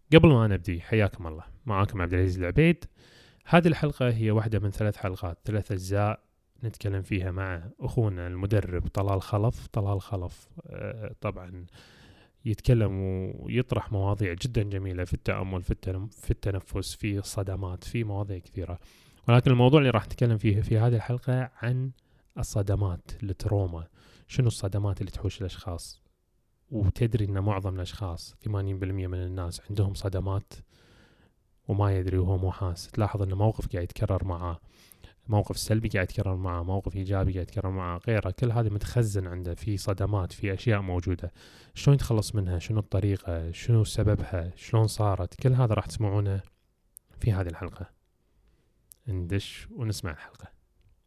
قبل ما نبدي حياكم الله، معاكم عبد العزيز العبيد. هذه الحلقة هي واحدة من 3 حلقات، 3 أجزاء نتكلم فيها مع أخونا المدرب طلال خلف. طبعا يتكلم ويطرح مواضيع جدا جميلة في التأمل، في التنفس، في الصدمات، في مواضيع كثيرة. ولكن الموضوع اللي راح نتكلم فيه في هذه الحلقة عن الصدمات، التروما. شنو الصدمات اللي تحوش الأشخاص؟ وتدري أن معظم الأشخاص 80% من الناس عندهم صدمات وما يدري وهو مو حاس. تلاحظ أن موقف قاعد يتكرر معه، موقف سلبي قاعد يتكرر معه، موقف إيجابي قاعد يتكرر معه، غيره، كل هذه متخزن عنده في صدمات، في أشياء موجودة. شلون يتخلص منها؟ شنو الطريقة؟ شنو سببها؟ شلون صارت؟ كل هذا راح تسمعونه في هذه الحلقة. ندش ونسمع الحلقة.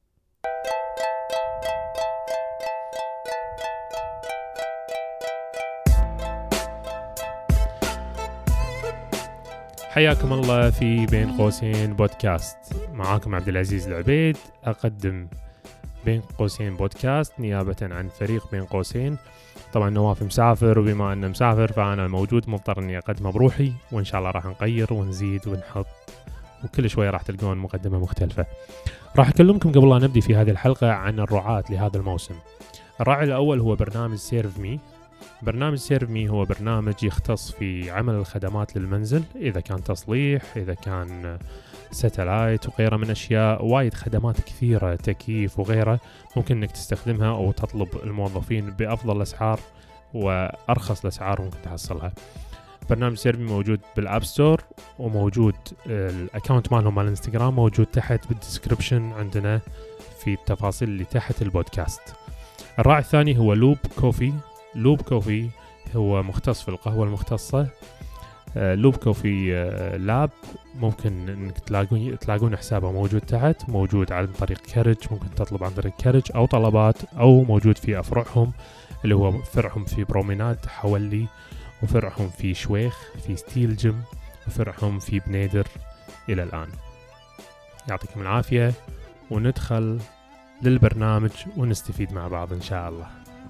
حياكم الله في بين قوسين بودكاست. معاكم عبد العزيز العبيد، أقدم بين قوسين بودكاست نيابة عن فريق بين قوسين. طبعا نواف مسافر، وبما أنه مسافر فأنا موجود، مضطر أني أقدمه بروحي، وإن شاء الله راح نغير ونزيد ونحط، وكل شوية راح تلقون مقدمة مختلفة. راح أكلمكم قبل لا نبدي في هذه الحلقة عن الرعاة لهذا الموسم. الراعي الأول هو برنامج سيرف مي. برنامج سيرف مي هو برنامج يختص في عمل الخدمات للمنزل، إذا كان تصليح، إذا كان ساتلايت وغيره من أشياء. وايد خدمات كثيرة، تكييف وغيره، ممكن أنك تستخدمها أو تطلب الموظفين بأفضل الأسعار وأرخص الأسعار ممكن تحصلها. برنامج سيرف مي موجود بالأب ستور، وموجود الأكاونت مالهم على الانستغرام موجود تحت بالديسكريبشن عندنا في التفاصيل اللي تحت البودكاست. الراعي الثاني هو لوب كوفي. لوب كوفي هو مختص في القهوة المختصة. لوب كوفي لاب، ممكن انك تلاقون حسابه موجود تحت، موجود عن طريق كارج، ممكن تطلب عن طريق كارج او طلبات، او موجود في افرعهم، اللي هو فرعهم في بروميناد حولي، وفرعهم في شويخ، في ستيل جيم، وفرعهم في بنيدر الى الان. يعطيكم العافية، وندخل للبرنامج ونستفيد مع بعض ان شاء الله.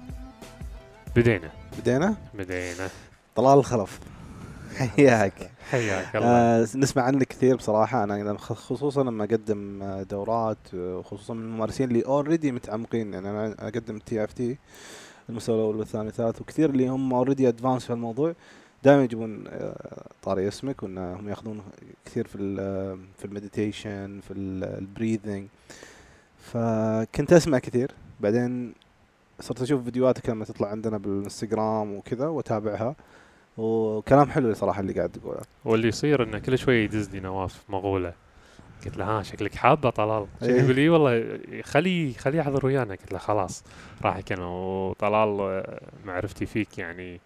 بدينا طلال خلف، حياك الله. نسمع عنك كثير بصراحة. أنا خصوصا لما أقدم دورات، وخصوصا من الممارسين اللي already متعمقين. يعني أنا أقدم TFT المستوى الأول والثاني والثالث، وكثير اللي هم already advanced في الموضوع دائما يجيبون طاري اسمك، وأنهم يأخذون كثير في المديتيشن، في البريذنج. فكنت أسمع كثير، بعدين صرت أشوف فيديوهاتك لما تطلع عندنا بالإنستغرام وكذا وتابعها، وكلام حلو صراحة اللي قاعد تقوله. واللي يصير إنه كل شوي يدزني نواف مغولة. قلت له ها شكلك حابة طلال؟ يقول لي والله خلي يحضر ويانا. قلت له خلاص راح يكون. وطلال معرفتي فيك يعني،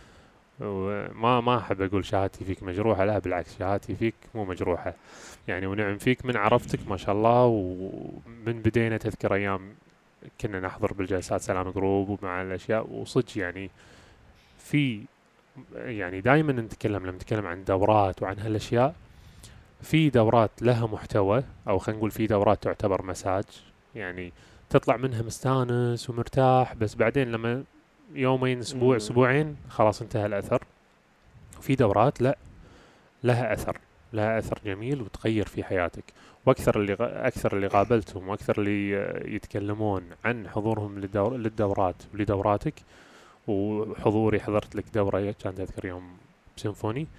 وما أحب أقول شهادتي فيك مجروحة، لا بالعكس، شهادتي فيك مو مجروحة يعني. ونعم فيك من عرفتك ما شاء الله. ومن بدينا تذكر أيام كنا نحضر بالجلسات سلام جروب ومع الأشياء، وصدق يعني دائما لما نتكلم عن دورات وعن هالأشياء، في دورات لها محتوى، أو خلينا نقول في دورات تعتبر مساج، يعني تطلع منها مستانس ومرتاح، بس بعدين لما يومين أسبوع أسبوعين خلاص انتهى الأثر. وفي دورات لا، لها أثر جميل وتغير في حياتك. وأكثر اللي قابلتهم، وأكثر اللي يتكلمون عن حضورهم للدورات ولدوراتك. وحضوري حضرت لك دورة كانت أذكر يوم سيمفوني،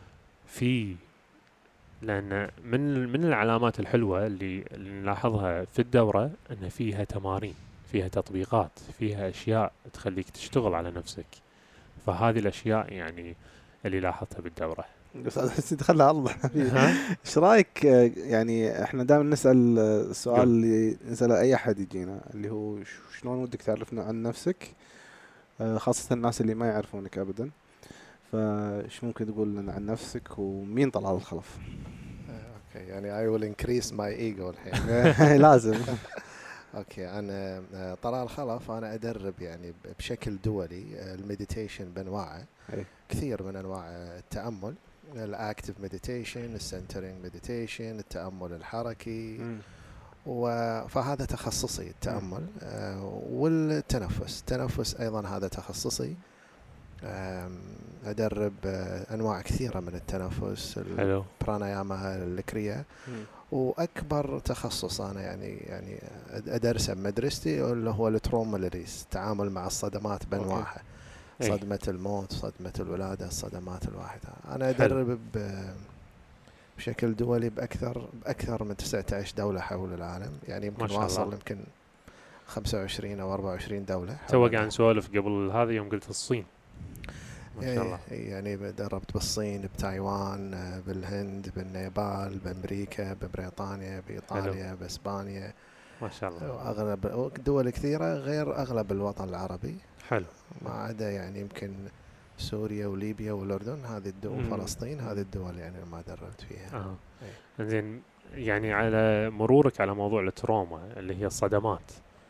لأن من العلامات الحلوة اللي نلاحظها في الدورة أن فيها تمارين، فيها تطبيقات، فيها أشياء تخليك تشتغل على نفسك. فهذه الأشياء يعني اللي لاحظتها بالدورة. بس دخلنا الله. ايش رايك؟ يعني احنا دائما نسال السؤال اللي نساله اي احد يجينا، اللي هو شلون ودك تعرفنا عن نفسك، خاصه الناس اللي ما يعرفونك ابدا. فايش ممكن تقول لنا عن نفسك ومين طلال الخلف؟ اوكي، يعني I will increase my ego الحين. لازم. اوكي، انا طلال الخلف، انا ادرب يعني بشكل دولي المديتيشن بانواعه. كثير من انواع التامل، الاكتيف مديتيشن، السنترينج مديتيشن، التامل الحركي. فهذا تخصصي التامل. والتنفس ايضا هذا تخصصي. أدرب أنواع كثيرة من التنفس، حلو. البراناياما، الكريا. وأكبر تخصص أنا يعني أدرسه بمدرستي اللي هو التروما ريليس، التعامل مع الصدمات بأنواعها. صدمة الموت، صدمة الولادة، الصدمات الواحدة. أنا أدرب بشكل دولي بأكثر من 19 دولة حول العالم، يعني يمكن واصل يمكن 25 أو 24 دولة. تو قاعد نسولف قبل هذا يوم قلت الصين، ما شاء الله. يعني دربت بالصين، بتايوان، بالهند، بالنيبال، بأمريكا، ببريطانيا، بإيطاليا، بإسبانيا، ما شاء الله. أغلب دول كثيرة غير أغلب الوطن العربي. حلو. ما عدا يعني يمكن سوريا وليبيا والأردن، هذه الدول، فلسطين، هذه الدول يعني ما دربت فيها. زين، يعني على مرورك على موضوع التروما اللي هي الصدمات،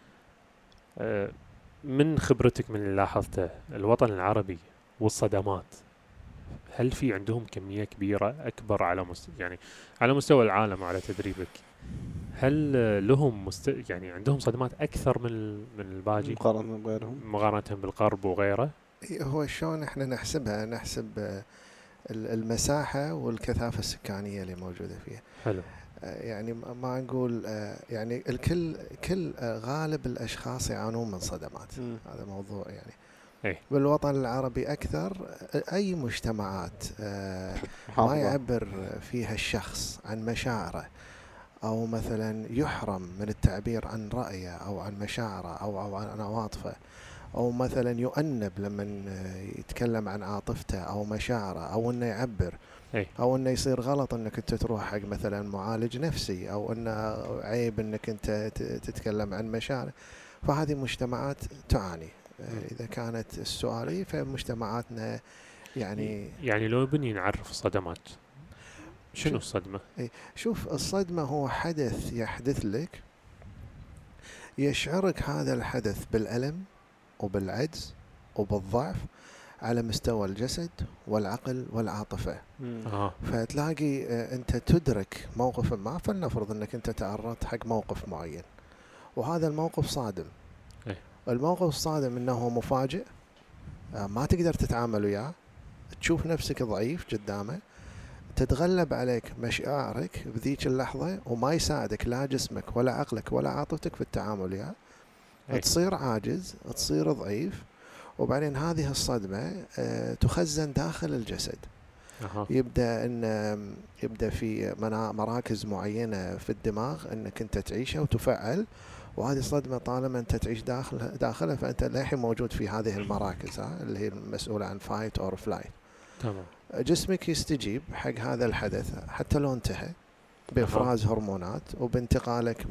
من خبرتك من اللي لاحظته الوطن العربي والصدمات، هل في عندهم كمية كبيرة أكبر على يعني على مستوى العالم وعلى تدريبك؟ هل لهم يعني عندهم صدمات أكثر من الباقي مقارنة بغيرهم، مقارنة بالغرب وغيره؟ هو شلون احنا نحسبها؟ نحسب المساحة والكثافة السكانية اللي موجودة فيها. حلو. يعني ما نقول يعني كل غالب الأشخاص يعانون من صدمات. هذا موضوع يعني بالوطن العربي أكثر. أي مجتمعات ما يعبر فيها الشخص عن مشاعره، أو مثلا يحرم من التعبير عن رأيه أو عن مشاعره أو عن عواطفه، أو مثلا يؤنب لما يتكلم عن عاطفته أو مشاعره، أو أنه يعبر، أو أنه يصير غلط أنك أنت تروح حق مثلا معالج نفسي، أو أنه عيب أنك أنت تتكلم عن مشاعر. فهذه مجتمعات تعاني. إذا كانت السؤالية فمجتمعاتنا يعني لو بني نعرف الصدمات، شنو الصدمة؟ شوف، الصدمة هو حدث يحدث لك يشعرك هذا الحدث بالألم وبالعجز وبالضعف على مستوى الجسد والعقل والعاطفة. فتلاقي أنت تدرك موقف ما، فلنفرض أنك أنت تعرضت حق موقف معين وهذا الموقف صادم. الموقف الصادم أنه مفاجئ، ما تقدر تتعامل وياه، تشوف نفسك ضعيف قدامه، تتغلب عليك مشاعرك بذيك اللحظة وما يساعدك لا جسمك ولا عقلك ولا عاطفتك في التعامل وياه. تصير عاجز، تصير ضعيف، وبعدين هذه الصدمة تخزن داخل الجسد. يبدأ في مراكز معينة في الدماغ أنك أنت تعيشها وتفعل، وهذه الصدمة طالما أنت تعيش داخلها فأنت للحين موجود في هذه المراكز اللي هي المسؤولة عن fight or flight. تمام. جسمك يستجيب حق هذا الحدث حتى لو انتهى بإفراز هرمونات وبانتقالك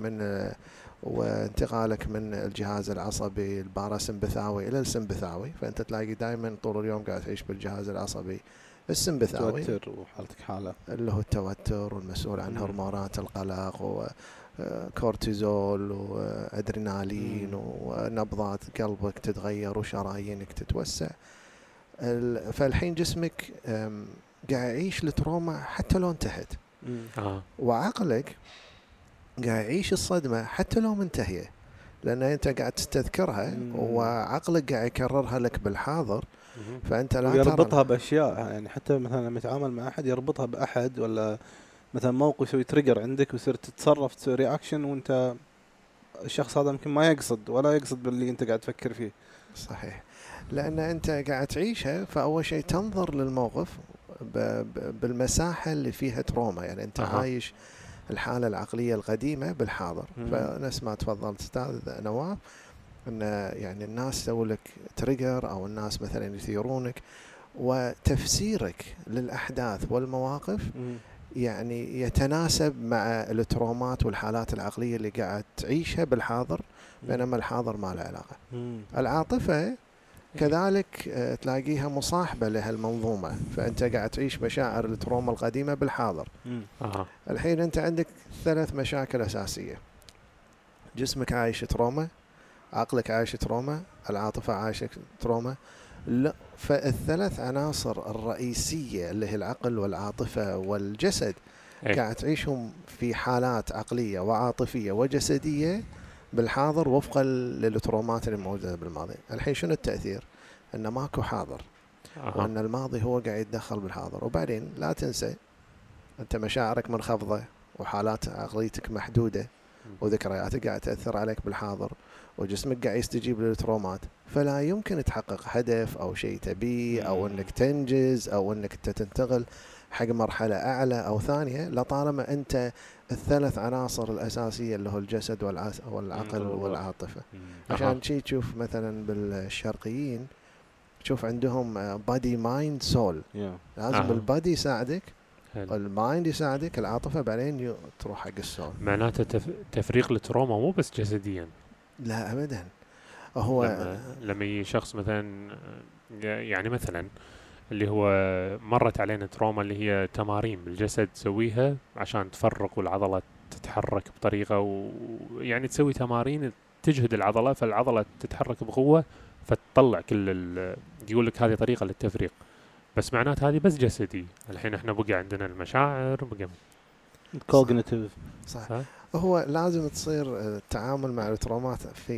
من الجهاز العصبي الباراسمبثاوي إلى السمبثاوي. فأنت تلاقي دائما طول اليوم قاعد تعيش بالجهاز العصبي السمبثاوي، توتر وحالتك حالة اللي هو التوتر والمسؤول عن هرمونات القلق وكورتيزول وأدرينالين ونبضات قلبك تتغير وشرايينك تتوسع. فالحين جسمك قاعد يعيش التروما حتى لو انتهت، وعقلك قاعد يعيش الصدمة حتى لو منتهية، لأن أنت قاعد تستذكرها وعقلك قاعد يكررها لك بالحاضر. فأنت لا يربطها بأشياء، يعني حتى مثلا لما يتعامل مع أحد يربطها بأحد، ولا مثلا موقف يسوي تريجر عندك ويصير تتصرف تسوي رياكشن وأنت الشخص هذا ممكن ما يقصد ولا يقصد باللي أنت قاعد تفكر فيه. صحيح، لأن أنت قاعد تعيشها. فأول شيء تنظر للموقف بالمساحة اللي فيها تروما، يعني أنت عايش الحالة العقلية القديمة بالحاضر. فنفس ما تفضلت أستاذ نواف، أن يعني الناس تسوي لك تريجر أو الناس مثلا يثيرونك، وتفسيرك للأحداث والمواقف يعني يتناسب مع الترومات والحالات العقلية اللي قاعد تعيشها بالحاضر، بينما الحاضر ما له علاقة. العاطفة كذلك تلاقيها مصاحبة لهالمنظومة، فأنت قاعد تعيش مشاعر التروما القديمة بالحاضر. الحين أنت عندك 3 مشاكل أساسية: جسمك عايش تروما، عقلك عايش تروما، العاطفة عايشة تروما. لا، فالثلاث عناصر الرئيسية اللي هي العقل والعاطفة والجسد قاعد تعيشهم في حالات عقلية وعاطفية وجسدية بالحاضر وفقا للترومات اللي موجودة بالماضي. الحين شنو التأثير؟ إنه ماكو حاضر. وأن الماضي هو قاعد يتدخل بالحاضر. وبعدين لا تنسى أنت مشاعرك منخفضة وحالات عقليتك محدودة وذكرياتك قاعد تأثر عليك بالحاضر، وجسمك قاعد يستجيب للترومات، فلا يمكن تحقق هدف أو شيء تبيه أو أنك تنجز أو أنك تنتقل حق مرحلة أعلى أو ثانية لطالما أنت الثلاث عناصر الأساسية اللي هو الجسد والعقل والعاطفة. عشان شيء تشوف مثلا بالشرقيين تشوف عندهم body mind soul. لازم البادي يساعدك، المايند يساعدك، العاطفة بعدين تروح حق السول. معناته تفريق التروما مو بس جسديا. لا أبدا. هو لما يجي شخص مثلا يعني مثلا اللي هو مرت علينا تروما اللي هي تمارين بالجسد تسويها عشان تفرق والعضلة تتحرك بطريقة، ويعني تسوي تمارين تجهد العضلة فالعضلة تتحرك بقوة فتطلع كل يقول لك هذه طريقة للتفريق، بس معنات هذه بس جسدي. الحين احنا بقى عندنا المشاعر بقى كوجنيتيف. صح. هو لازم تصير التعامل مع الترومات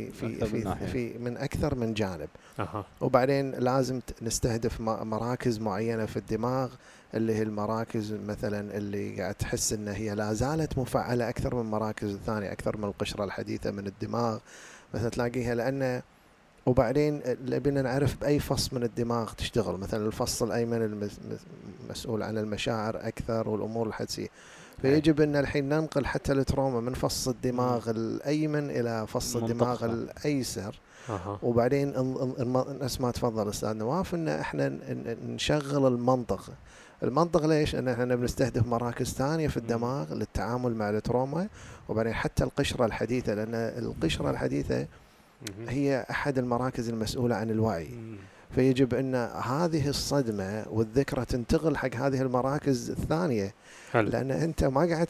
في من أكثر من جانب. وبعدين لازم نستهدف مراكز معينة في الدماغ اللي هي المراكز مثلا اللي قاعد تحس إن هي لا زالت مفعلة أكثر من مراكز الثانية، أكثر من القشرة الحديثة من الدماغ مثلا تلاقيها. لأن وبعدين لبنا نعرف بأي فص من الدماغ تشتغل، مثلا الفص الأيمن المسؤول عن المشاعر أكثر والأمور الحسية، فيجب أن الحين ننقل حتى التروما من فص الدماغ الأيمن إلى فص الدماغ الأيسر. وبعدين نفس ما تفضل أستاذ نواف أن احنا نشغل المنطق ليش؟ أن احنا بنستهدف مراكز ثانية في الدماغ للتعامل مع التروما، وبعدين حتى القشرة الحديثة، لأن القشرة الحديثة هي أحد المراكز المسؤولة عن الوعي، فيجب أن هذه الصدمة والذكرى تنتقل حق هذه المراكز الثانية. لأن أنت ما قاعد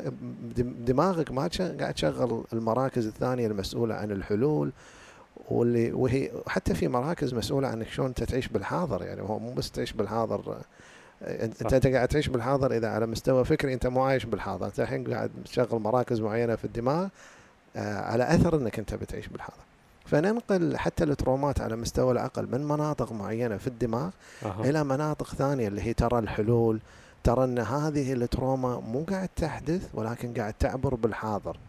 دماغك ما قاعد تشغل المراكز الثانية المسؤولة عن الحلول، وهي حتى في مراكز مسؤولة عن شلون أنت تعيش بالحاضر. يعني هو مو بس تعيش بالحاضر، أنت قاعد تعيش بالحاضر إذا على مستوى فكري أنت مو عايش بالحاضر، أنت الحين قاعد تشغل مراكز معينة في الدماغ على أثر أنك أنت بتعيش بالحاضر. فننقل حتى الترومات على مستوى العقل من مناطق معينة في الدماغ إلى مناطق ثانية اللي هي ترى الحلول، ترى أن هذه التروما مو قاعد تحدث ولكن قاعد تعبر بالحاضر.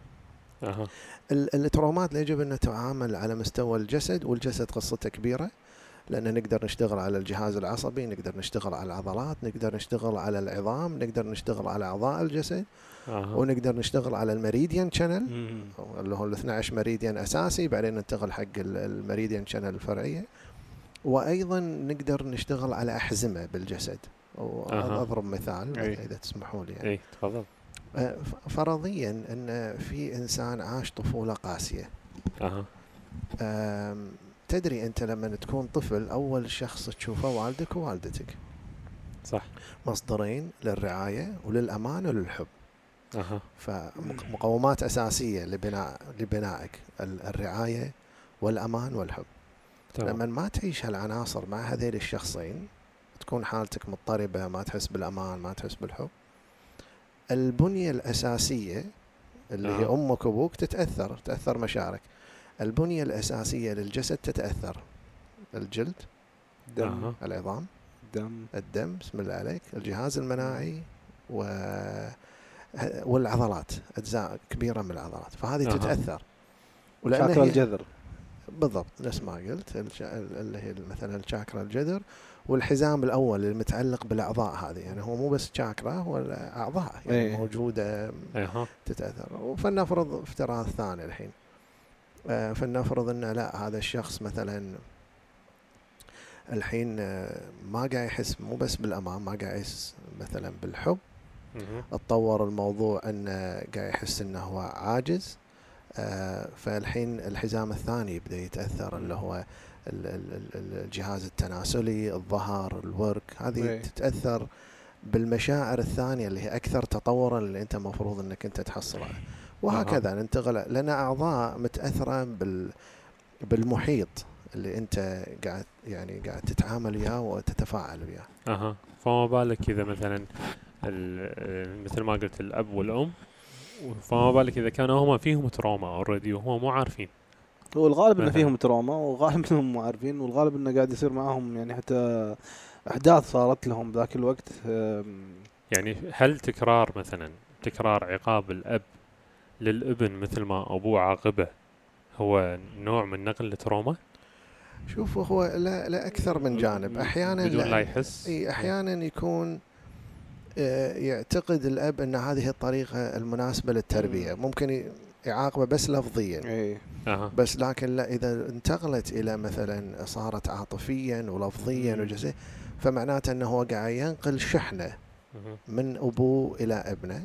الترومات يجب أن نتعامل على مستوى الجسد، والجسد قصته كبيرة لأن نقدر نشتغل على الجهاز العصبي، نقدر نشتغل على العضلات، نقدر نشتغل على العظام، نقدر نشتغل على أعضاء الجسد، ونقدر نشتغل على المريديان شانل اللي هو 12 مريديان أساسي، بعدين ننتقل حق المريديان شانل الفرعية، وأيضا نقدر نشتغل على أحزمة بالجسد. وأضرب مثال إذا تسمحوا لي. يعني. تفضل. فرضيا أن في إنسان عاش طفولة قاسية. تدري أنت لما تكون طفل أول شخص تشوفه والدك ووالدتك. صح. مصدرين للرعاية وللأمان وللحب. فمقومات أساسية لبنائك الرعاية والأمان والحب. لما ما تعيش هالعناصر مع هذيل الشخصين تكون حالتك مضطربة، ما تحس بالأمان، ما تحس بالحب. البنية الأساسية اللي هي أمك وأبوك تأثر مشاعرك. البنية الأساسية للجسد تتأثر، الجلد، الدم، العظام، الدم بسم الله عليك، الجهاز المناعي والعضلات، أجزاء كبيرة من العضلات، فهذه تتأثر. شاكرا الجذر بالضبط نفس ما قلت، اللي هي مثلا الشاكرا الجذر، والحزام الأول المتعلق بالأعضاء هذه. يعني هو مو بس شاكرا، هو الأعضاء يعني موجودة تتأثر. فلنفرض افتراض ثاني الحين، فلنفرض أن لا هذا الشخص مثلا الحين ما قاعد يحس مو بس بالأمان، ما قاعد يحس مثلا بالحب. اتطور الموضوع أنه قاعد يحس أنه هو عاجز. فالحين الحزام الثاني يبدأ يتأثر، اللي هو الجهاز التناسلي، الظهر، الورك، هذه تتأثر بالمشاعر الثانية اللي هي أكثر تطورا اللي أنت مفروض أنك أنت تحصلها. وهكذا ننتقل لنا أعضاء متأثرة بالمحيط اللي أنت قاعد تتعامل وياه وتتفاعل وياه. فما بالك إذا مثلا مثل ما قلت الأب والأم، فما بالك إذا كانوا هما فيهم تروما أوريدي وهم مو عارفين. هو الغالب انه فيهم تروما، وغالب انهم مو عارفين، والغالب انه قاعد يصير معاهم يعني حتى احداث صارت لهم ذاك الوقت. يعني هل تكرار عقاب الاب للابن مثل ما ابوه عاقبه هو نوع من نقل التروما؟ شوفوا، هو لا اكثر من جانب. احيانا بدون لا يحس، احيانا يكون يعتقد الاب ان هذه الطريقه المناسبه للتربيه، ممكن يعاقبه بس لفظيا. بس لكن لا، اذا انتقلت الى مثلا صارت عاطفيا ولفظيا وجسديا، فمعناته انه هو قاعد ينقل شحنه من ابوه الى ابنه.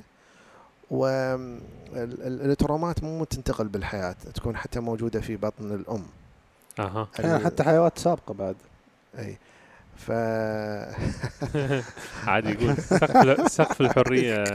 والترومات مو تنتقل بالحياه، تكون حتى موجوده في بطن الام. حتى حيوات سابقه بعد. اي عادي يقول سقف الحريه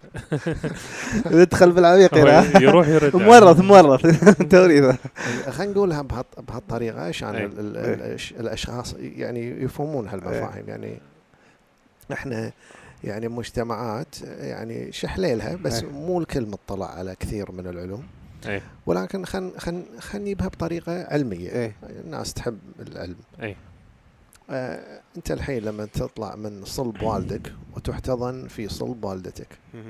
يدخل بالعميق، يروح يرد مورث توريثه. خلينا نقولها بهالطريقه عشان الاشخاص يعني يفهمون هالمفاهيم. يعني احنا يعني مجتمعات يعني شحليلها، بس مو الكل مطلع على كثير من العلوم. ولكن خن نجيبها بطريقه علميه. الناس تحب العلم. انت الحين لما تطلع من صلب والدك وتحتضن في صلب والدتك،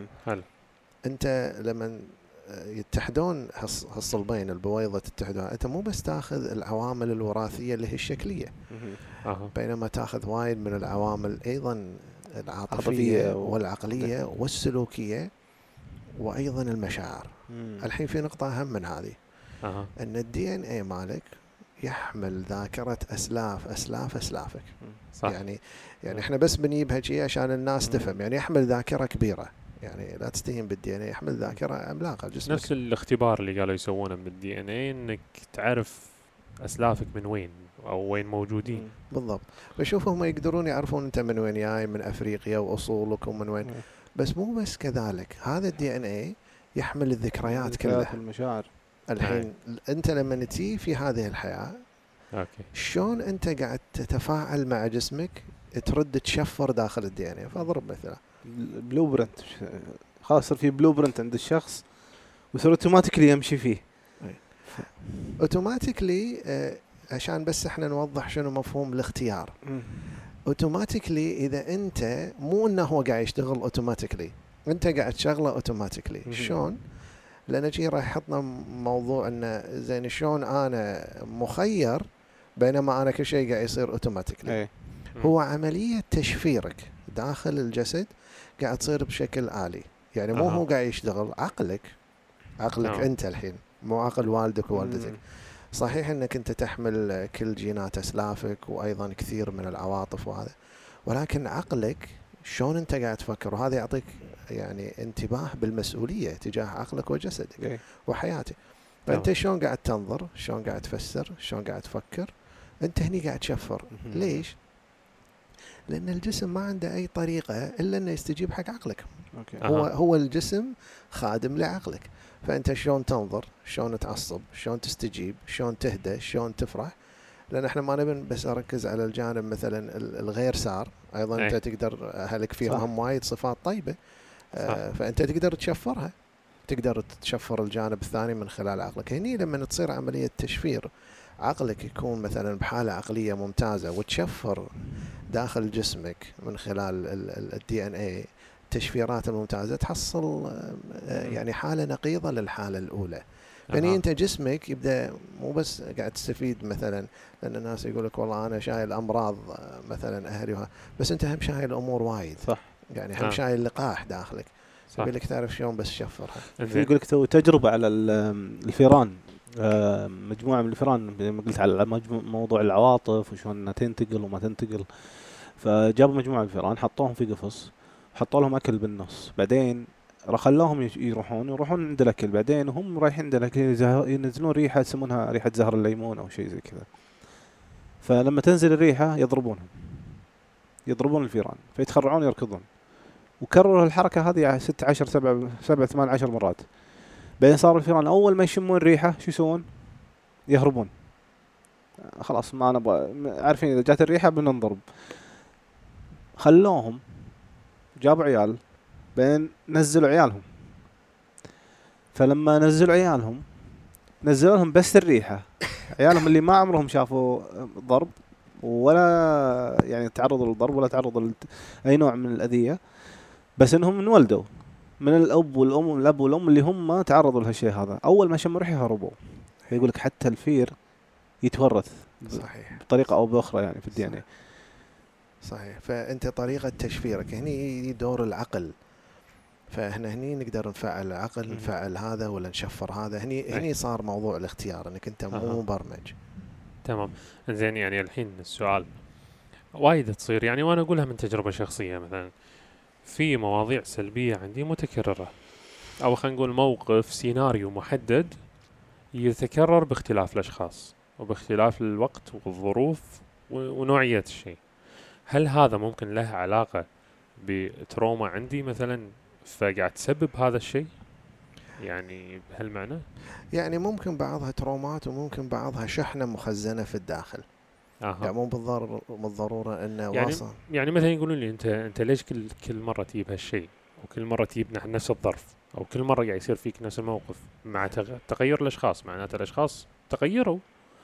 انت لما يتحدون هالصلبين البويضة تتحدون، انت مو بس تاخذ العوامل الوراثية اللي هي الشكلية، بينما تاخذ وايد من العوامل ايضا العاطفية والعقلية والسلوكية وايضا المشاعر. الحين في نقطة اهم من هذه، ان الدي ان اي مالك يحمل ذاكرة اسلافك. صح. يعني احنا بس بنجيبها شيء عشان الناس تفهم. يعني يحمل ذاكرة كبيرة، يعني لا تستهين بالدي ان اي، يحمل ذاكرة عملاقة جسمك. نفس الاختبار اللي قالوا يسوونه بالدي ان اي، انك تعرف اسلافك من وين او وين موجودين. بالضبط. وشوف هم يقدرون يعرفون انت من وين جاي، من افريقيا واصولك ومن وين. بس مو بس كذلك، هذا الدي ان اي يحمل الذكريات كلها، المشاعر. الحين انت لما تجي في هذه الحياة، شلون انت قاعد تتفاعل مع جسمك، ترد تشفر داخل الدي ان اي. فاضرب مثلا بلو برنت، خلاص صار في بلو برنت عند الشخص وصار اوتوماتيكلي يمشي فيه. اوتوماتيكلي عشان بس احنا نوضح شنو مفهوم الاختيار. اوتوماتيكلي اذا انت مو انه هو قاعد يشتغل اوتوماتيكلي، انت قاعد تشغله اوتوماتيكلي. شلون؟ لان جي راح يحطنا موضوع انه زين شلون انا مخير بينما انا كل شيء قاعد يصير اوتوماتيكلي. هو عملية تشفيرك داخل الجسد قاعد تصير بشكل آلي. يعني مو هو قاعد يشتغل، عقلك انت الحين، مو عقل والدك ووالدتك. صحيح انك انت تحمل كل جينات اسلافك وايضا كثير من العواطف وهذا، ولكن عقلك شلون انت قاعد تفكر، وهذا يعطيك يعني انتباه بالمسؤولية تجاه عقلك وجسدك وحياتك. فانت شلون قاعد تنظر، شلون قاعد تفسر، شلون قاعد تفكر، انت هني قاعد تشفر. ليش؟ لأن الجسم ما عنده أي طريقة إلا أنه يستجيب حق عقلك. هو الجسم خادم لعقلك. فأنت شلون تنظر، شلون تعصب، شلون تستجيب، شلون تهدى، شلون تفرح. لأن احنا ما نبي بس أركز على الجانب مثلا الغير سار، أيضا أنت تقدر هلك فيهم هم وايد صفات طيبة. فأنت تقدر تشفرها، تقدر تشفر الجانب الثاني من خلال عقلك. هني لما تصير عملية تشفير، عقلك يكون مثلا بحالة عقلية ممتازة وتشفر داخل جسمك من خلال الدي ان اي تشفيرات الممتازة، تحصل يعني حالة نقيضة للحالة الأولى. يعني أنت جسمك يبدأ مو بس قاعد تستفيد مثلا، لأن الناس يقول لك والله أنا شايل أمراض مثلا أهلي، بس أنت هم شايل أمور وايد. صح. يعني هم شايل لقاح داخلك. يقول لك تعرف شلون بس شفرها. يقول لك تو تجربة على الفيران، مجموعة من الفيران، زي ما قلت على موضوع العواطف وشلون تنتقل وما تنتقل. فجابوا مجموعة من الفيران، حطوهم في قفص، حطوا لهم أكل بالنص، بعدين خلوهم يروحون عند الأكل، بعدين وهم رايحين عند الأكل ينزلون ريحة يسمونها ريحة زهر الليمون أو شيء زي كذا. فلما تنزل الريحة يضربون الفيران فيتخرعون يركضون. وكرروا الحركة هذه 16 7 18 مرات. بعدين صار الفيران أول ما يشمون ريحة شو يسوون؟ يهربون. خلاص ما نبغى، عارفين إذا جات الريحة بننضرب. خلوهم، جابوا عيال، بعدين نزلوا عيالهم. فلما نزلوا عيالهم نزلوا لهم بس الريحة. عيالهم اللي ما عمرهم شافوا ضرب ولا يعني تعرضوا للضرب ولا تعرضوا أي نوع من الأذية، بس إنهم انولدوا من الأب والأم والأب والأم اللي هم تعرضوا لهالشيء هذا. أول ما شموا ريحة هربوا. يقولك حتى الفير يتورث صحيح بطريقة أو بأخرى يعني في الدي ان اي. صحيح. فأنت طريقة تشفيرك هني دور العقل، فاحنا هني نقدر نفعل العقل، نفعل هذا ولا نشفر هذا. هني صار موضوع الاختيار، انك انت مو مبرمج. تمام. زين يعني الحين السؤال وايد تصير يعني، وانا اقولها من تجربة شخصية، مثلا في مواضيع سلبية عندي متكررة، او خلينا نقول موقف سيناريو محدد يتكرر باختلاف الاشخاص وباختلاف الوقت والظروف ونوعية الشيء. هل هذا ممكن له علاقة بتروما عندي مثلا فقاعد تسبب هذا الشيء؟ يعني بهالمعنى يعني ممكن بعضها ترومات وممكن بعضها شحنة مخزنة في الداخل. يعني مو بالضرورة انه يعني واصل. يعني مثلا يقولون لي انت ليش كل مرة تجيب هالشيء، وكل مرة تجيب نفس الظرف، او كل مرة قاعد يصير فيك نفس الموقف مع تغير الاشخاص؟ معناته الاشخاص تغيروا،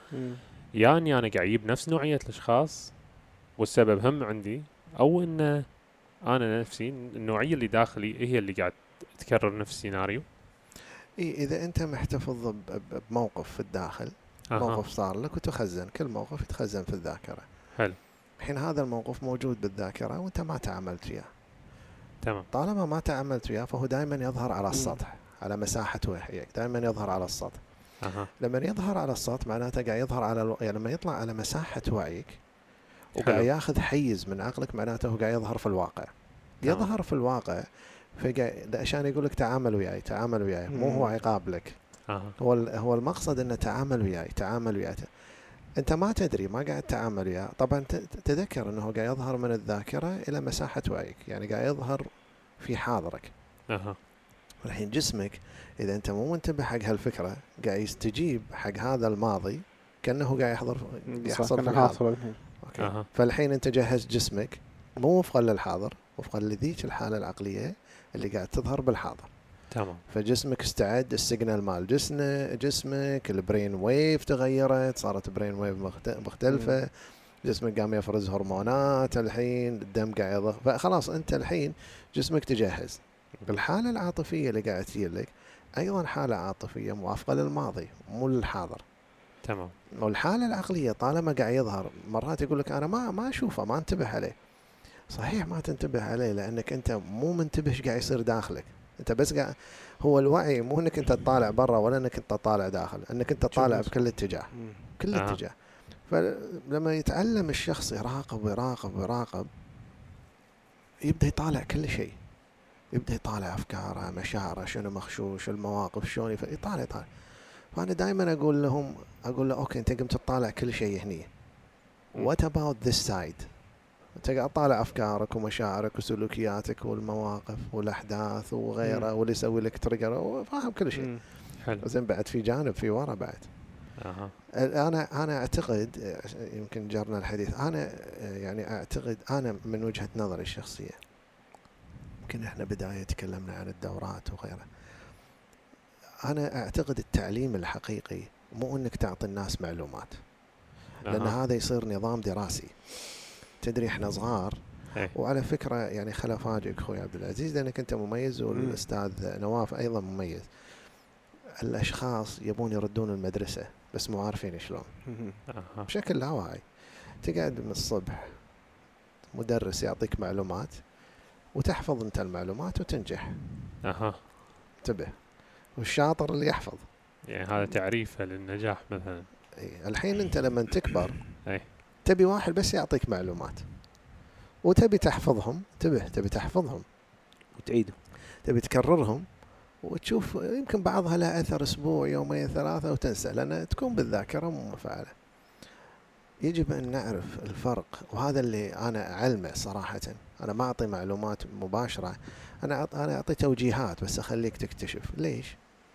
يعني انا قاعد اجيب نفس نوعية الاشخاص والسبب هم عندي، او ان انا نفسي النوعية اللي داخلي هي اللي قاعد تكرر نفس السيناريو. اذا انت محتفظ بموقف في الداخل، موقف صار لك وتخزن، كل موقف يتخزن في الذاكرة. حلو. الحين هذا الموقف موجود بالذاكرة وانت ما تعاملت وياه. تمام. طالما ما تعاملت وياه فهو دائما يظهر على السطح، على مساحة وعيك، دائما يظهر على السطح. لما يظهر على السطح معناته قاعد يظهر على يعني لما يطلع على مساحة وعيك وقاعد ياخذ حيز من عقلك، معناته هو قاعد يظهر في الواقع. يظهر في الواقع عشان يقول لك تعامل وياي، تعامل وياي، مو هو عقاب لك. هو المقصد انه تعامل وياي، تعامل وياي. انت ما تدري، ما قاعد تعامل وياه. طبعا تذكر انه قاعد يظهر من الذاكرة الى مساحة وعيك، يعني قاعد يظهر في حاضرك. الحين جسمك اذا انت مو منتبه حق هالفكرة قاعد يستجيب حق هذا الماضي كأنه قاعد يحصل في الحاضر. فالحين انت جهز جسمك مو وفقا للحاضر، وفقا لذيك الحالة العقلية اللي قاعد تظهر بالحاضر. تمام. فجسمك استعد، السيجنال مال جسمك البرين ويف تغيرت، صارت برين ويف مختلفة. جسمك قام يفرز هرمونات، الحين الدم قاعد يضخ، فخلاص انت الحين جسمك تجهز. الحالة العاطفية اللي قاعد تصير لك ايضا حالة عاطفية موافقة للماضي مو للحاضر. تمام. والحالة العقلية طالما قاعد يظهر مرات يقول لك انا ما اشوفه، ما انتبه عليه. صحيح ما تنتبه عليه لانك انت مو منتبه ايش قاعد يصير داخلك. انت بس قاعد، هو الوعي مو انك انت تطالع برا ولا انك انت تطالع داخل، انك انت تطالع بكل اتجاه. كل اتجاه. فلما يتعلم الشخص يراقب ويراقب ويراقب يبدأ يطالع كل شيء، يبدأ يطالع أفكاره، مشاعره، شنو مخشوش، المواقف شلون يطالع. فأنا دائما أقول له أوكي أنت قمت تطالع كل شيء هني. What about this side؟ أنت قاعد تطالع أفكارك ومشاعرك وسلوكياتك والمواقف والأحداث وغيره واللي يسوي لك تريجر وفاهم كل شيء. حلو. زين بعد في جانب في ورا بعد. أنا أعتقد، يمكن جرنا الحديث، أنا يعني أعتقد أنا من وجهة نظري الشخصية، يمكن إحنا بداية تكلمنا عن الدورات وغيره، أنا أعتقد التعليم الحقيقي مو إنك تعطي الناس معلومات، لأن هذا يصير نظام دراسي. تدري إحنا صغار، وعلى فكرة يعني خل أفاجئك أخوي عبد العزيز لأنك أنت مميز والأستاذ نواف أيضا مميز. الأشخاص يبون يردون المدرسة بس مو عارفين شلون. بشكل لا واعي تقعد من الصبح مدرس يعطيك معلومات وتحفظ أنت المعلومات وتنجح. انتبه، والشاطر اللي يحفظ. يعني هذا تعريفه للنجاح مثلا. الحين أنت لما تكبر تبي واحد بس يعطيك معلومات وتبي تحفظهم. انتبه، تبي تحفظهم وتعيدهم، تبي تكررهم وتشوف يمكن بعضها لا أثر أسبوع يومين ثلاثة وتنسى لأن تكون بالذاكرة مو مفعلة. يجب أن نعرف الفرق، وهذا اللي أنا أعلمه صراحة. أنا ما أعطي معلومات مباشرة، أنا أعطي توجيهات بس أخليك تكتشف. ليش؟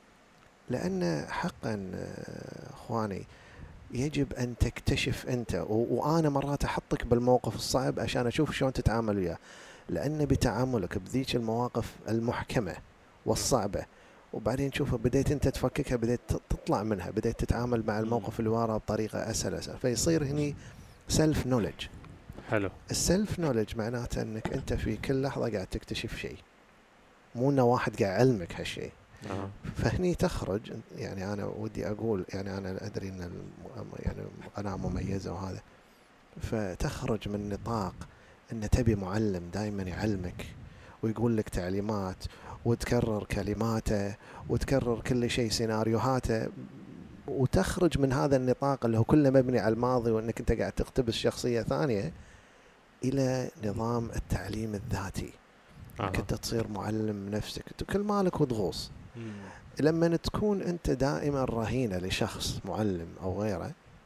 لأن حقا أخواني يجب أن تكتشف أنت، وأنا مرات أحطك بالموقف الصعب عشان أشوف شلون تتعامل وياه، لأن بتعاملك بذيك المواقف المحكمة والصعبة وبعدين تشوفها بديت أنت تفككها، بديت تطلع منها، بديت تتعامل مع الموقف اللي وراء بطريقة أسهل. فيصير هني سيلف نوليدج. حلو. السيلف نوليدج معناته أنك أنت في كل لحظة قاعد تكتشف شيء، مو إنه واحد قاعد يعلمك هالشيء. فهني تخرج، يعني أنا ودي أقول، يعني أنا أدري إن يعني أنا مميزة وهذا، فتخرج من نطاق إن تبي معلم دائما يعلمك ويقول لك تعليمات وتكرر كلماته وتكرر كل شيء سيناريوهاته، وتخرج من هذا النطاق اللي هو كله مبني على الماضي وإنك أنت قاعد تقتبس شخصية ثانية، إلى نظام التعليم الذاتي. إنك أنت تصير معلم نفسك، كل مالك وتغوص. لما تكون أنت دائما رهينة لشخص معلم أو غيره،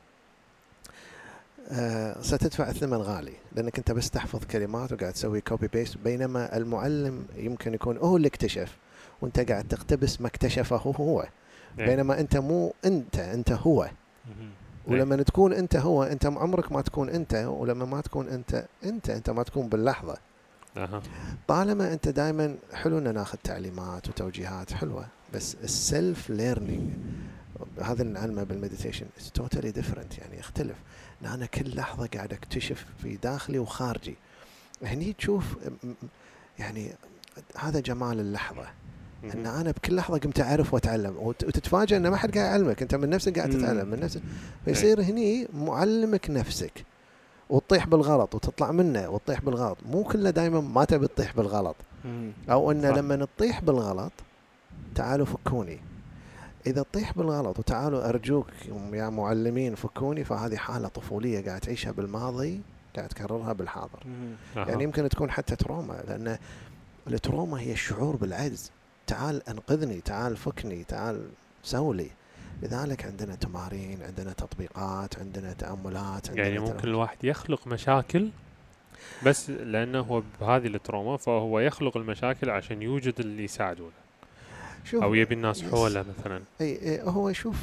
ستدفع الثمن غالي، لأنك أنت بس تحفظ كلمات وقاعد تسوي كوبي بيست، بينما المعلم يمكن يكون هو اللي اكتشف وأنت قاعد تقتبس ما اكتشفه هو. بينما أنت مو أنت هو. ولما تكون أنت هو، أنت عمرك ما تكون أنت، ولما ما تكون أنت ما تكون باللحظة. طالما أنت دائما حلو أن ناخذ تعليمات وتوجيهات حلوة، بس السلف ليرنينج هذا اللي نعلمه بالمديتيشن it's totally different، يعني يختلف. أنا كل لحظة قاعد أكتشف في داخلي وخارجي. هني تشوف يعني هذا جمال اللحظة، أن أنا بكل لحظة قمت أعرف وأتعلم، وتتفاجأ أن ما حد قاعد يعلمك، أنت من نفسك قاعد تتعلم من نفسك. فيصير هني معلمك نفسك، وتطيح بالغلط وتطلع منه وتطيح بالغلط. مو كله دائما ما تبي تطيح بالغلط، أو أن لما نطيح بالغلط تعالوا فكوني. إذا تطيح بالغلط وتعالوا أرجوك يا معلمين فكوني، فهذه حالة طفولية قاعد تعيشها بالماضي قاعد تكررها بالحاضر. يعني يمكن تكون حتى تروما، لأن التروما هي الشعور بالعجز. تعال أنقذني، تعال فكني، تعال سولي. لذلك عندنا تمارين، عندنا تطبيقات، عندنا تأملات، عندنا يعني ممكن الواحد يخلق مشاكل بس لأنه هو بهذه التروما، فهو يخلق المشاكل عشان يوجد اللي يساعدونه أو يبي الناس حوله مثلا. أي هو شوف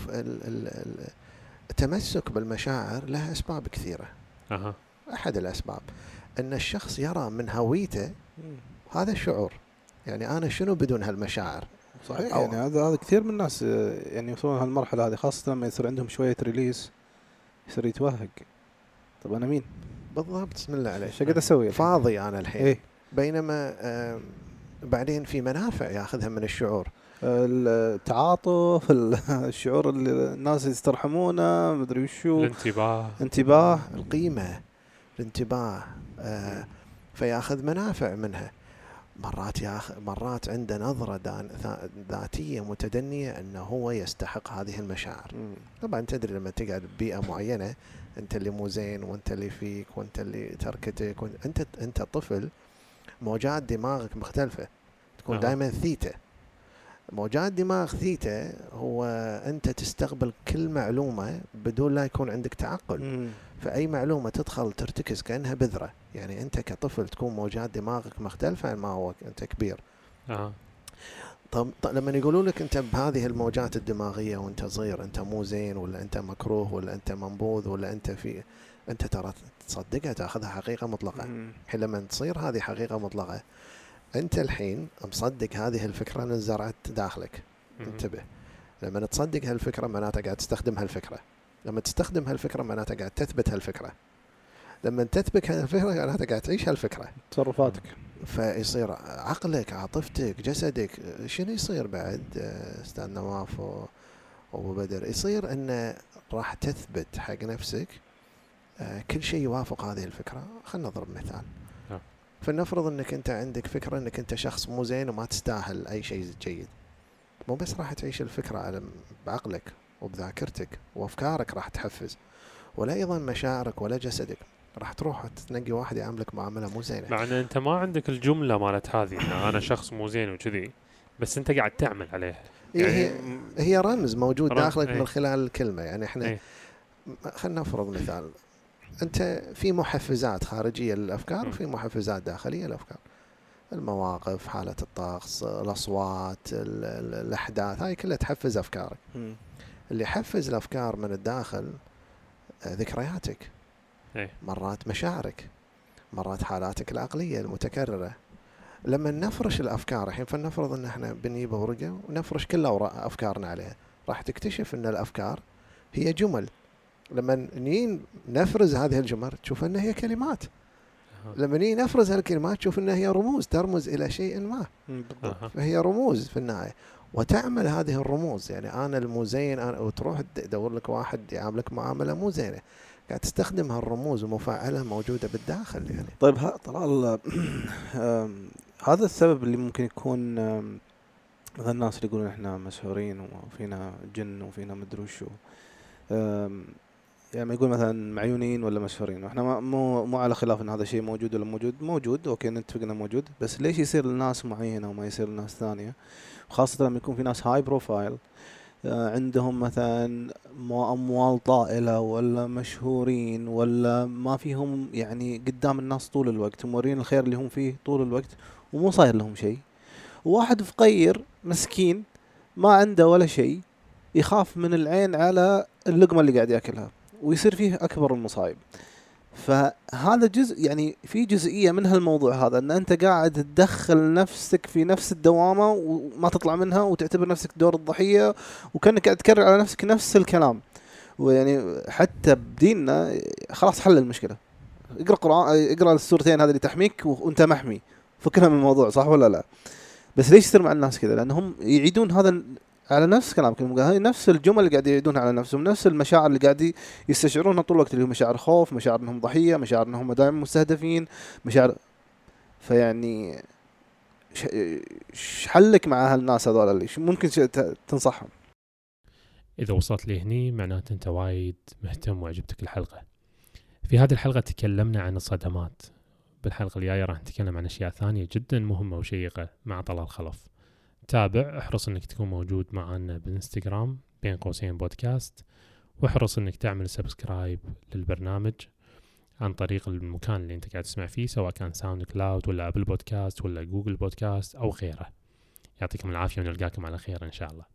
التمسك بالمشاعر له أسباب كثيرة. أحد الأسباب أن الشخص يرى من هويته هذا الشعور، يعني أنا شنو بدون هالمشاعر. صحيح. يعني هذا كثير من الناس يعني يوصلون هالمرحلة هذه، خاصة لما يصير عندهم شوية ريليس يصير يتوهق. طب أنا مين بالضبط؟ بسم الله عليك، شو قاعد أسوي؟ فاضي أنا الحين. بينما بعدين في منافع ياخذها من الشعور، التعاطف، الشعور اللي الناس يسترحمونه، مدري وشو، الانتباه، القيمة، الانتباه. فياخذ منافع منها. مرات عنده نظرة ذاتية متدنية أنه هو يستحق هذه المشاعر. طبعا تدري لما تقعد ببيئة معينة، أنت اللي مو زين وأنت اللي فيك وأنت اللي تركتك أنت طفل، موجات دماغك مختلفة، تكون دائما ثيتا. موجات دماغ ثيتا هو أنت تستقبل كل معلومة بدون لا يكون عندك تعقل. فأي معلومة تدخل ترتكز كأنها بذرة. يعني أنت كطفل تكون موجات دماغك مختلفة عن ما هو أنت كبير. طب لما يقولوا لك أنت بهذه الموجات الدماغية وأنت صغير أنت مو زين، ولا أنت مكروه، ولا أنت منبوذ، ولا أنت ترى تصدقها، تأخذها حقيقة مطلقة. حين لما تصير هذه حقيقة مطلقة، أنت الحين مصدق هذه الفكرة انزرعت داخلك. انتبه، لما تصدق هالفكرة معناتها قاعد تستخدم هالفكرة. لما تستخدم هالفكرة معناتها قاعد تثبت هالفكرة. لما تثبت هالفكرة معناتها قاعد تعيش هالفكرة. تصرفاتك. فيصير عقلك، عاطفتك، جسدك. شنو يصير بعد أستاذ نواف وأبو بدر؟ يصير أن راح تثبت حق نفسك كل شيء يوافق هذه الفكرة. خلنا نضرب مثال. فلنفرض أنك أنت عندك فكرة أنك أنت شخص مو زين وما تستاهل أي شيء جيد. مو بس راح تعيش الفكرة على بعقلك وبذاكرتك وأفكارك راح تحفز، ولا أيضا مشاعرك ولا جسدك. راح تروح تنقي واحد يعاملك معاملة مو زينة، مع أن أنت ما عندك الجملة مالت هذه إن أنا شخص مو زين وكذي، بس أنت قاعد تعمل عليها. يعني هي رمز موجود داخلك من خلال الكلمة. يعني إحنا خلنا نفرض مثال. أنت في محفزات خارجية للأفكار وفي محفزات داخلية للأفكار. المواقف، حالة الطقس، الأصوات، الأحداث، هاي كلها تحفز أفكارك. اللي يحفز الأفكار من الداخل ذكرياتك، مرات مشاعرك، مرات حالاتك العقلية المتكررة، لما نفرش الأفكار الحين، فلنفرض أن احنا بنجيب ورقة ونفرش كل أوراق أفكارنا عليها، راح تكتشف أن الأفكار هي جمل. لما نفرز هذه الجمل تشوف أنها هي كلمات. لما نفرز هالكلمات تشوف أنها هي رموز ترمز إلى شيء ما. فهي رموز في النهاية، وتعمل هذه الرموز. يعني أنا المزين وتروح تدور لك واحد يعاملك معاملة مو زينة، قاعد تستخدم هالرموز ومفاعلها موجودة بالداخل يعني. طيب طلال، هذا السبب اللي ممكن يكون مثلا الناس اللي يقولون احنا مسحورين وفينا جن وفينا مدري وشو، يعني ما يقول مثلا معيونين ولا مسحورين، واحنا مو على خلاف ان هذا الشيء موجود ولا موجود اوكي نتفق انه موجود، بس ليش يصير لناس معينة وما يصير لناس ثانية؟ خاصة لما يكون في ناس هاي بروفايل عندهم مثلا أموال طائلة ولا مشهورين ولا ما فيهم يعني قدام الناس طول الوقت، مورين الخير اللي هم فيه طول الوقت ومو صاير لهم شيء، وواحد فقير مسكين ما عنده ولا شيء يخاف من العين على اللقمة اللي قاعد يأكلها ويصير فيه أكبر المصايب. فهذا جزء، يعني في جزئية من هالموضوع هذا، أن أنت قاعد تدخل نفسك في نفس الدوامة وما تطلع منها وتعتبر نفسك دور الضحية، وكأنك قاعد تكرر على نفسك نفس الكلام. ويعني حتى بديننا خلاص حل المشكلة، اقرأ قرآن، اقرأ السورتين هذه اللي تحميك وانت محمي، فكرها من الموضوع، صح ولا لا؟ بس ليش يصير مع الناس كذا؟ لأنهم يعيدون هذا على نفس كلامكم، هاي نفس الجمل اللي قاعد يعيدونها على نفسهم، نفس المشاعر اللي قاعد يستشعرونها طول الوقت، اللي هو مشاعر خوف، مشاعر انهم ضحية، مشاعر انهم دائما مستهدفين، مشاعر. فيعني ايش حلك مع هالناس هذول اللي ممكن تنصحهم؟ إذا وصلت لي هني معناته أنت وايد مهتم وعجبتك الحلقة. في هذه الحلقة تكلمنا عن الصدمات، بالحلقة الجاية راح نتكلم عن أشياء ثانية جدا مهمة وشيقة مع طلال خلف. تابع، احرص انك تكون موجود معنا بالانستغرام بين قوسين بودكاست، واحرص انك تعمل سبسكرايب للبرنامج عن طريق المكان اللي انت قاعد تسمع فيه، سواء كان ساوند كلاود ولا ابل بودكاست ولا جوجل بودكاست او غيره. يعطيكم العافية ونلقاكم على خير ان شاء الله.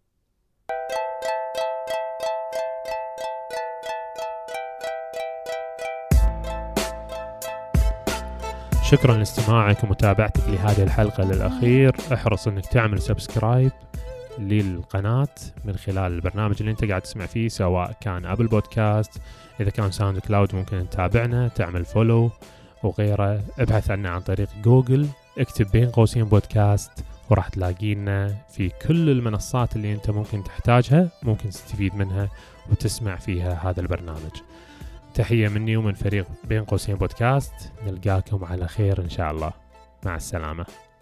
شكرا لاستماعك ومتابعتك لهذه الحلقة للأخير. احرص انك تعمل سبسكرايب للقناة من خلال البرنامج اللي انت قاعد تسمع فيه، سواء كان ابل بودكاست، اذا كان ساوند كلاود ممكن تتابعنا، تعمل فولو وغيره. ابحث عنا عن طريق جوجل، اكتب بين قوسين بودكاست وراح تلاقينا في كل المنصات اللي انت ممكن تحتاجها، ممكن تستفيد منها وتسمع فيها هذا البرنامج. تحية مني ومن فريق بين قوسين بودكاست، نلقاكم على خير إن شاء الله. مع السلامة.